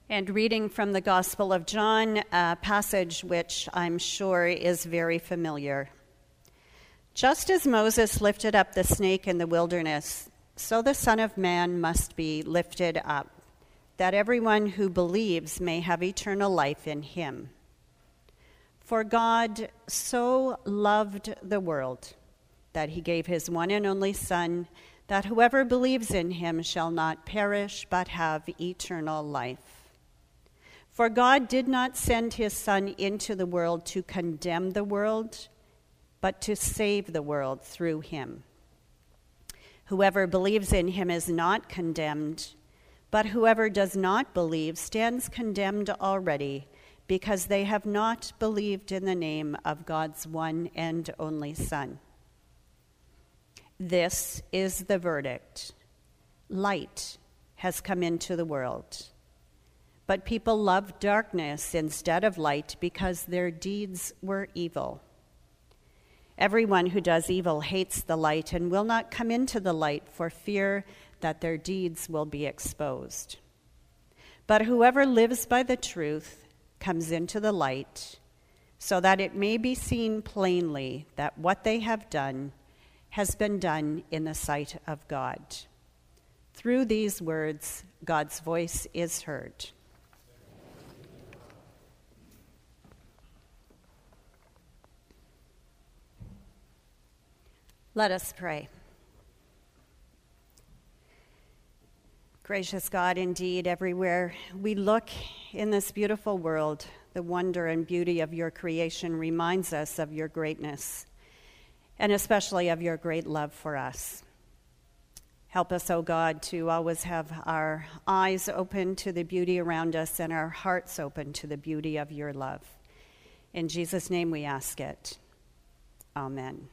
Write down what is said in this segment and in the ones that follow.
And reading from the Gospel of John, a passage which I'm sure is very familiar. Just as Moses lifted up the snake in the wilderness, so the Son of Man must be lifted up, that everyone who believes may have eternal life in him. For God so loved the world that he gave his one and only Son, that whoever believes in him shall not perish but have eternal life. For God did not send his Son into the world to condemn the world, but to save the world through him. Whoever believes in him is not condemned, but whoever does not believe stands condemned already, because they have not believed in the name of God's one and only Son. This is the verdict. Light has come into the world. But people loved darkness instead of light because their deeds were evil. Everyone who does evil hates the light and will not come into the light for fear that their deeds will be exposed. But whoever lives by the truth comes into the light, so that it may be seen plainly that what they have done has been done in the sight of God. Through these words, God's voice is heard. Let us pray. Gracious God, indeed, everywhere we look in this beautiful world, the wonder and beauty of your creation reminds us of your greatness, and especially of your great love for us. Help us, O God, to always have our eyes open to the beauty around us and our hearts open to the beauty of your love. In Jesus' name we ask it. Amen.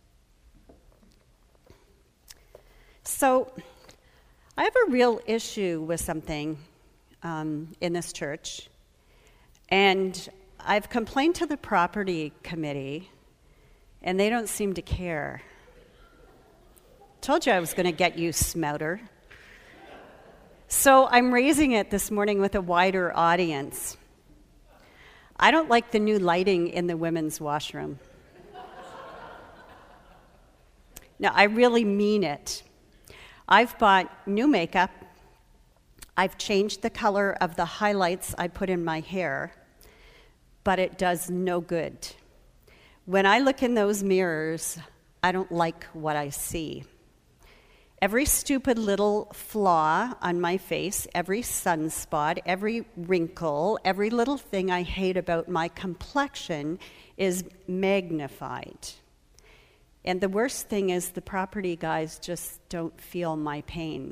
So, I have a real issue with something in this church, and I've complained to the property committee, and they don't seem to care. Told you I was going to get you, Smouter. So I'm raising it this morning with a wider audience. I don't like the new lighting in the women's washroom. No, I really mean it. I've bought new makeup. I've changed the color of the highlights I put in my hair, but it does no good. When I look in those mirrors, I don't like what I see. Every stupid little flaw on my face, every sunspot, every wrinkle, every little thing I hate about my complexion is magnified. And the worst thing is the property guys just don't feel my pain.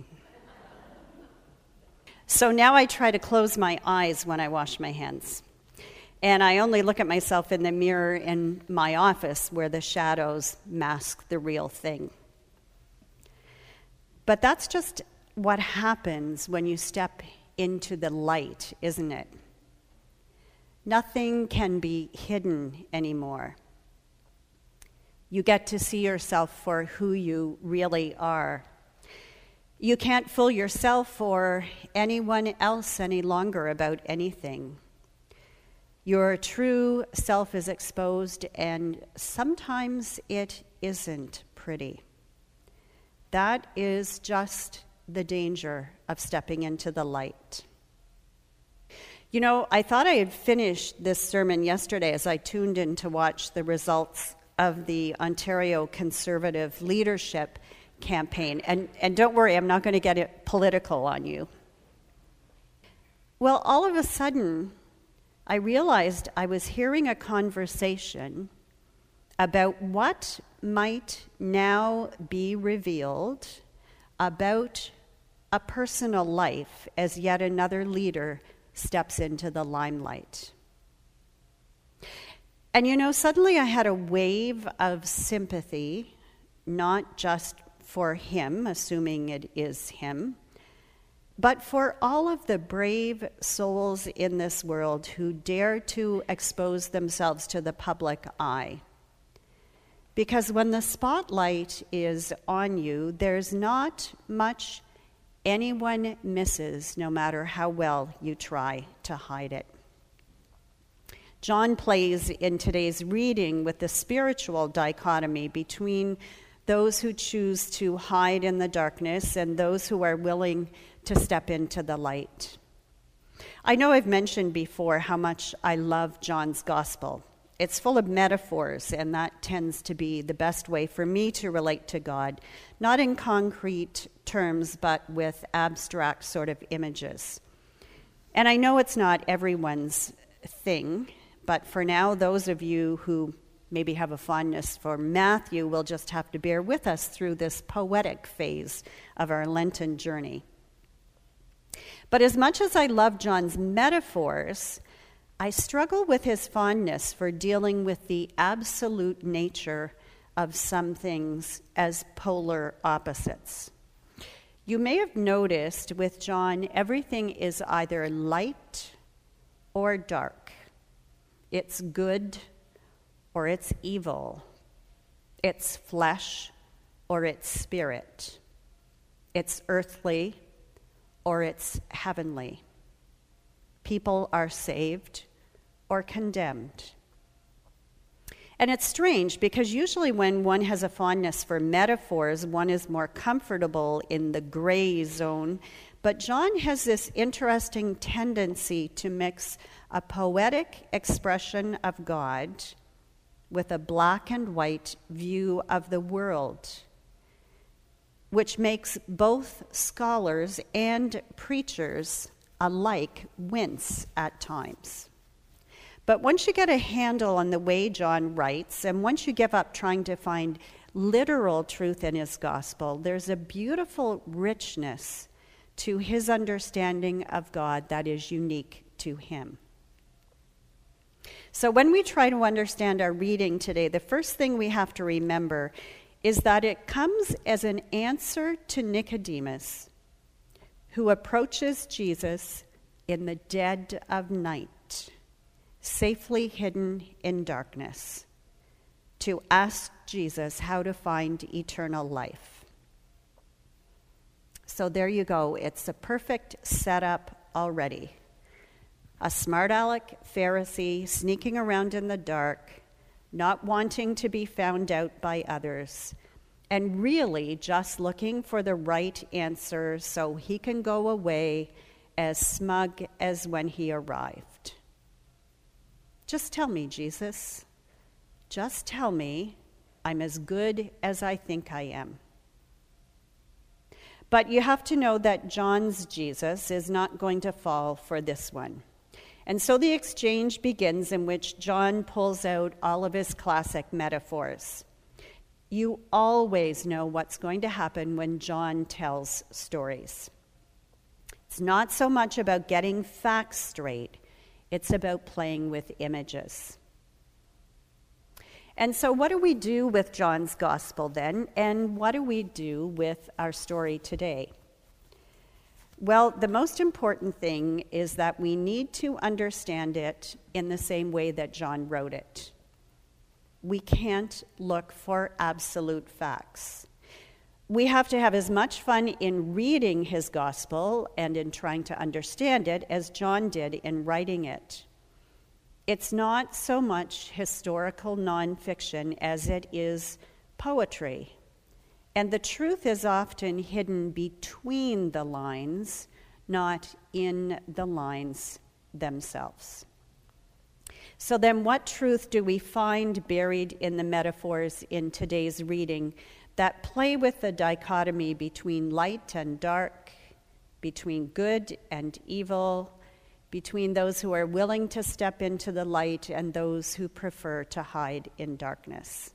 So now I try to close my eyes when I wash my hands. And I only look at myself in the mirror in my office where the shadows mask the real thing. But that's just what happens when you step into the light, isn't it? Nothing can be hidden anymore. You get to see yourself for who you really are. You can't fool yourself or anyone else any longer about anything. Your true self is exposed, and sometimes it isn't pretty. That is just the danger of stepping into the light. You know, I thought I had finished this sermon yesterday as I tuned in to watch the results of the Ontario Conservative leadership campaign. And don't worry, I'm not going to get it political on you. Well, all of a sudden, I realized I was hearing a conversation about what might now be revealed about a personal life as yet another leader steps into the limelight. And you know, suddenly I had a wave of sympathy, not just for him, assuming it is him, but for all of the brave souls in this world who dare to expose themselves to the public eye. Because when the spotlight is on you, there's not much anyone misses, no matter how well you try to hide it. John plays in today's reading with the spiritual dichotomy between those who choose to hide in the darkness and those who are willing to step into the light. I know I've mentioned before how much I love John's gospel. It's full of metaphors, and that tends to be the best way for me to relate to God, not in concrete terms, but with abstract sort of images. And I know it's not everyone's thing, but for now, those of you who maybe have a fondness for Matthew will just have to bear with us through this poetic phase of our Lenten journey. But as much as I love John's metaphors, I struggle with his fondness for dealing with the absolute nature of some things as polar opposites. You may have noticed with John, everything is either light or dark. It's good or it's evil. It's flesh or it's spirit. It's earthly or it's heavenly. People are saved or condemned. And it's strange because usually when one has a fondness for metaphors, one is more comfortable in the gray zone. But John has this interesting tendency to mix a poetic expression of God with a black and white view of the world, which makes both scholars and preachers alike wince at times. But once you get a handle on the way John writes, and once you give up trying to find literal truth in his gospel, there's a beautiful richness to his understanding of God that is unique to him. So when we try to understand our reading today, the first thing we have to remember is that it comes as an answer to Nicodemus, who approaches Jesus in the dead of night, safely hidden in darkness, to ask Jesus how to find eternal life. So there you go. It's a perfect setup already. A smart aleck Pharisee sneaking around in the dark, not wanting to be found out by others, and really just looking for the right answer so he can go away as smug as when he arrived. Just tell me, Jesus. Just tell me I'm as good as I think I am. But you have to know that John's Jesus is not going to fall for this one. And so the exchange begins in which John pulls out all of his classic metaphors. You always know what's going to happen when John tells stories. It's not so much about getting facts straight, it's about playing with images. And so what do we do with John's gospel then, and what do we do with our story today? Well, the most important thing is that we need to understand it in the same way that John wrote it. We can't look for absolute facts. We have to have as much fun in reading his gospel and in trying to understand it as John did in writing it. It's not so much historical nonfiction as it is poetry. And the truth is often hidden between the lines, not in the lines themselves. So then what truth do we find buried in the metaphors in today's reading that play with the dichotomy between light and dark, between good and evil, between those who are willing to step into the light and those who prefer to hide in darkness?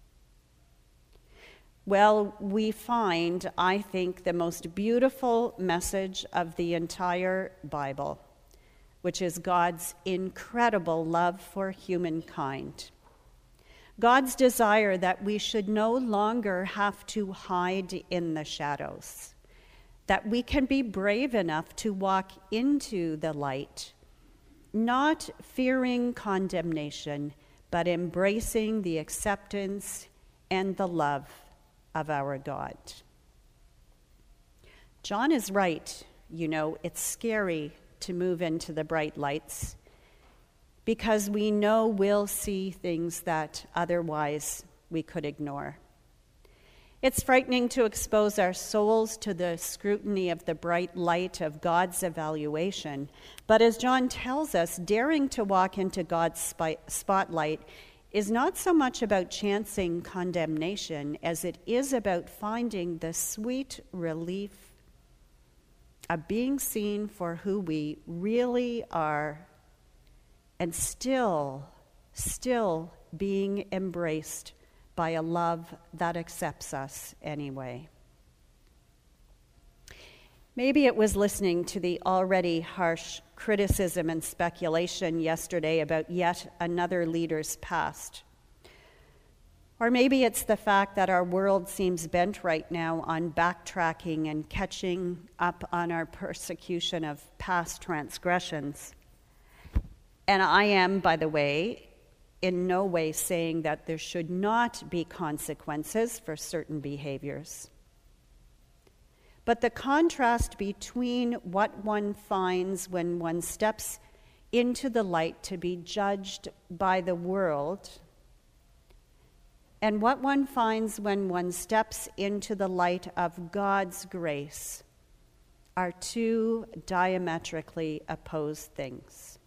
Well, we find, I think, the most beautiful message of the entire Bible, which is God's incredible love for humankind. God's desire that we should no longer have to hide in the shadows, that we can be brave enough to walk into the light, not fearing condemnation, but embracing the acceptance and the love of our God. John is right. It's scary to move into the bright lights because we know we'll see things that otherwise we could ignore. It's frightening to expose our souls to the scrutiny of the bright light of God's evaluation. But as John tells us, daring to walk into God's spotlight is not so much about chancing condemnation as it is about finding the sweet relief of being seen for who we really are and still being embraced by a love that accepts us anyway. Maybe it was listening to the already harsh criticism and speculation yesterday about yet another leader's past. Or maybe it's the fact that our world seems bent right now on backtracking and catching up on our persecution of past transgressions. And I am, by the way, in no way saying that there should not be consequences for certain behaviors. But the contrast between what one finds when one steps into the light to be judged by the world and what one finds when one steps into the light of God's grace are two diametrically opposed things.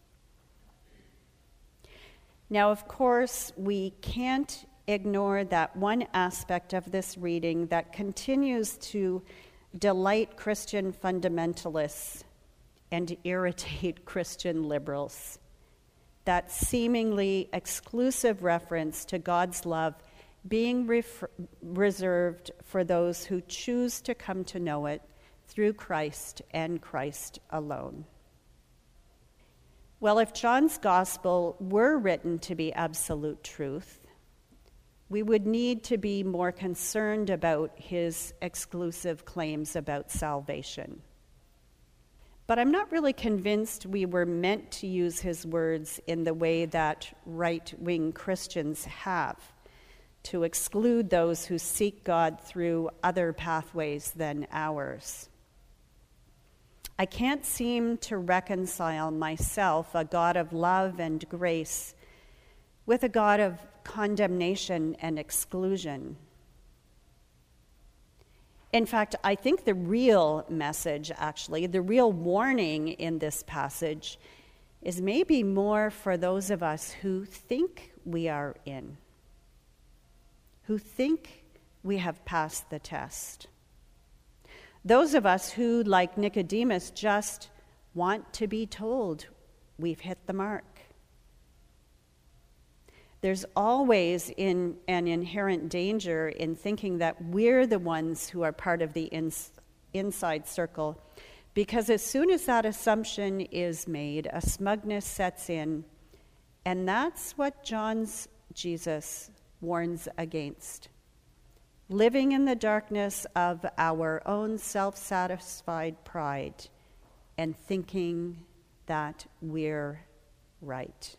Now, of course, we can't ignore that one aspect of this reading that continues to delight Christian fundamentalists and irritate Christian liberals. That seemingly exclusive reference to God's love being reserved for those who choose to come to know it through Christ and Christ alone. Well, if John's gospel were written to be absolute truth, we would need to be more concerned about his exclusive claims about salvation. But I'm not really convinced we were meant to use his words in the way that right-wing Christians have, to exclude those who seek God through other pathways than ours. I can't seem to reconcile myself, a God of love and grace, with a God of condemnation and exclusion. In fact, I think the real message, actually, the real warning in this passage is maybe more for those of us who think we are in, who think we have passed the test. Those of us who, like Nicodemus, just want to be told we've hit the mark. There's always an inherent danger in thinking that we're the ones who are part of the inside circle, because as soon as that assumption is made, a smugness sets in, and that's what John's Jesus warns against. Living in the darkness of our own self-satisfied pride and thinking that we're right.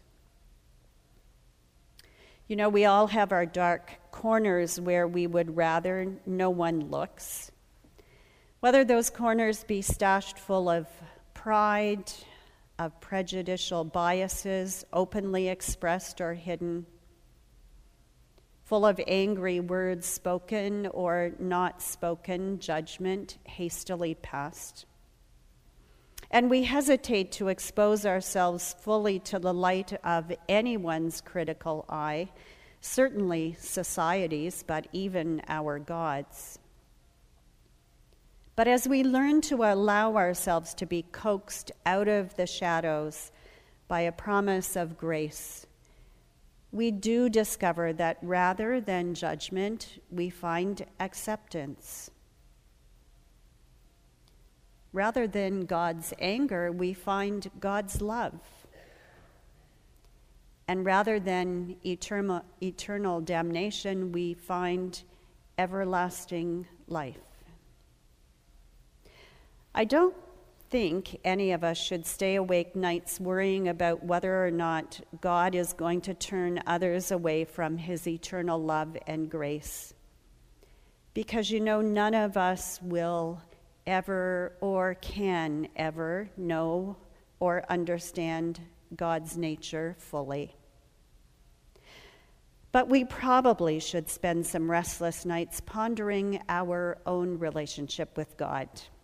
We all have our dark corners where we would rather no one looks. Whether those corners be stashed full of pride, of prejudicial biases, openly expressed or hidden, full of angry words spoken or not spoken, judgment hastily passed. And we hesitate to expose ourselves fully to the light of anyone's critical eye, certainly society's, but even our God's. But as we learn to allow ourselves to be coaxed out of the shadows by a promise of grace, we do discover that rather than judgment, we find acceptance. Rather than God's anger, we find God's love. And rather than eternal damnation, we find everlasting life. I don't think any of us should stay awake nights worrying about whether or not God is going to turn others away from his eternal love and grace. Because none of us will ever or can ever know or understand God's nature fully. But we probably should spend some restless nights pondering our own relationship with God.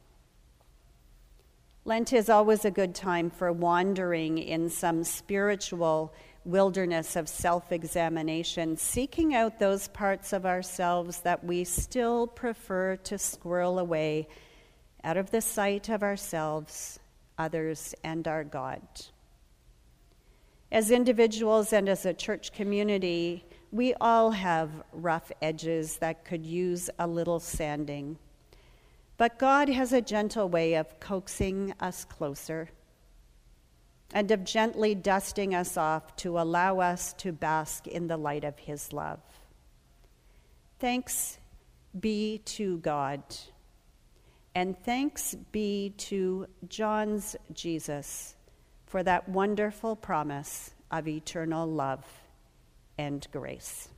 Lent is always a good time for wandering in some spiritual wilderness of self-examination, seeking out those parts of ourselves that we still prefer to squirrel away out of the sight of ourselves, others, and our God. As individuals and as a church community, we all have rough edges that could use a little sanding. But God has a gentle way of coaxing us closer and of gently dusting us off to allow us to bask in the light of his love. Thanks be to God, and thanks be to John's Jesus for that wonderful promise of eternal love and grace.